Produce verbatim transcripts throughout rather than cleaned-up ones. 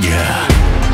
Yeah.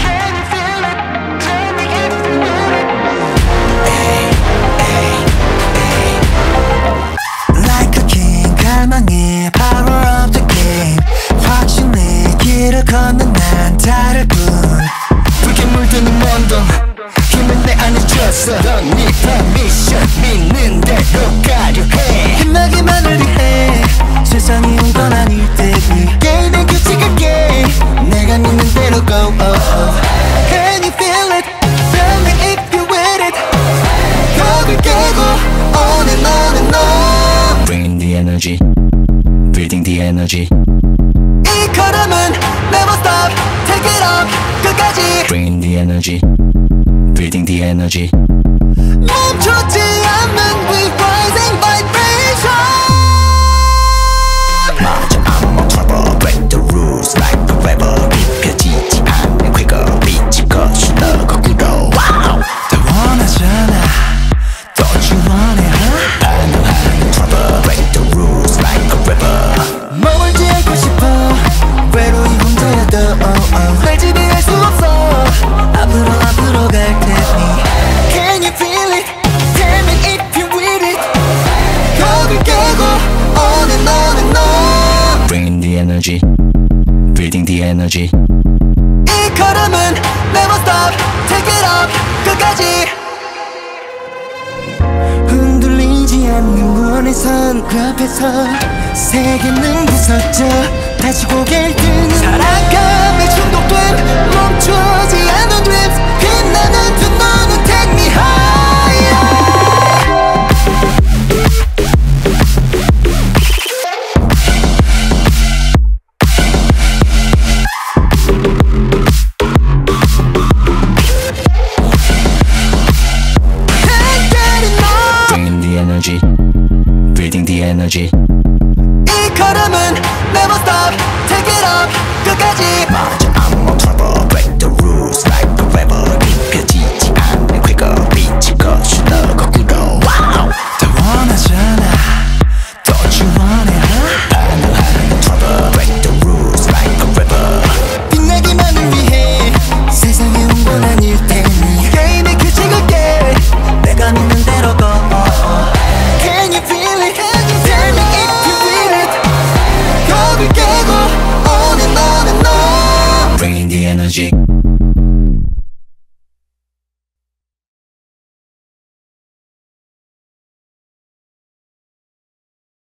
Like a king, 갈망해 power of the game. 확신의 길을 걷는 난 다를 뿐. 붉게 물드는 먼동 힘은 내 안에 줬어. 넌 네 퍼미션 믿는 대로 가려 해. 힘나기만을 위해 세상이 온 건 아닐 테니 게임의 규칙을 깨. 내가 믿는 대로 go oh, oh. Can you feel it? Tell me if you with it. 벽을 깨고 on and on and on. Bringing the energy, building the energy. 이 걸음은 never stop, take it up 끝까지. Bringing the energy, building the energy. 멈추지 않는 we rising vibration. 맞아, I'm on trouble. Break the rules like a rebel. 입혀지지 않는 quicker. 빛이 거쳐 너 거꾸로. Wow. 더 원하잖아. Don't you want it, huh? 반응하는 trouble. Break the rules like a rebel. 머물지 않고 싶어. 외로이 혼자여도 oh, oh. 날 지배할 수 없어. 앞으로 앞으로 갈 테니. Can you feel it? Tell me if you with it. 벽을 깨고 on and on and on. Bringing the energy, building the energy. 이 걸음은 never stop, take it up 끝까지. 흔들리지 않는 무언의 선 그 앞에서 세계는 부서져 다시 고개를 드는 사랑감에 중독됨. 멈추지 않는 dreams. 빛나는 두 눈은 take me higher. Bringing the energy, building the energy. 이 걸음은 never stop, take it up 끝까지. 맞아, I'm on trouble. Break the rules like a rebel. 입혀지지 않는 quicker. 빛이 거쳐 너 거꾸로. Wow. 더 원하잖아. Don't you want it, huh? 반응하는 trouble. Break the rules like a rebel. 빛나기만을 위해 세상에 온 건 아닐 테니 게임의 규칙을 깨. 내가 믿는 대로 go. Can you feel it? Tell me if you with it. 벽을 깨고 on and on and on. Bringing the energy,